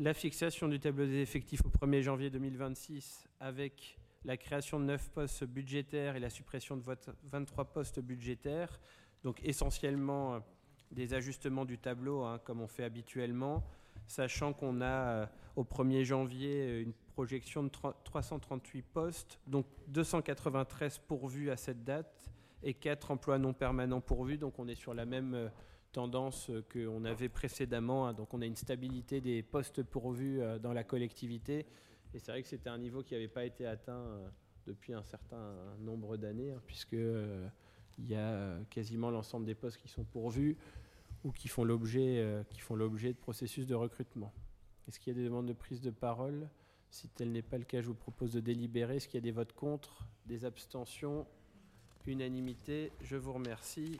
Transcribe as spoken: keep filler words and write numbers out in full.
la fixation du tableau des effectifs au premier janvier deux mille vingt-six avec la création de neuf postes budgétaires et la suppression de vingt-trois postes budgétaires, donc essentiellement euh, des ajustements du tableau, hein, comme on fait habituellement, sachant qu'on a euh, au premier janvier une projection de trois cent trente-huit postes, donc deux cent quatre-vingt-treize pourvus à cette date et quatre emplois non permanents pourvus, donc on est sur la même euh, tendance qu'on avait précédemment, hein, donc on a une stabilité des postes pourvus euh, dans la collectivité. Et c'est vrai que c'était un niveau qui n'avait pas été atteint depuis un certain nombre d'années, hein, puisque euh, il y a quasiment l'ensemble des postes qui sont pourvus ou qui font l'objet euh, qui font l'objet de processus de recrutement. Est-ce qu'il y a des demandes de prise de parole? Si tel n'est pas le cas, je vous propose de délibérer. Est-ce qu'il y a des votes contre, des abstentions? Unanimité, je vous remercie.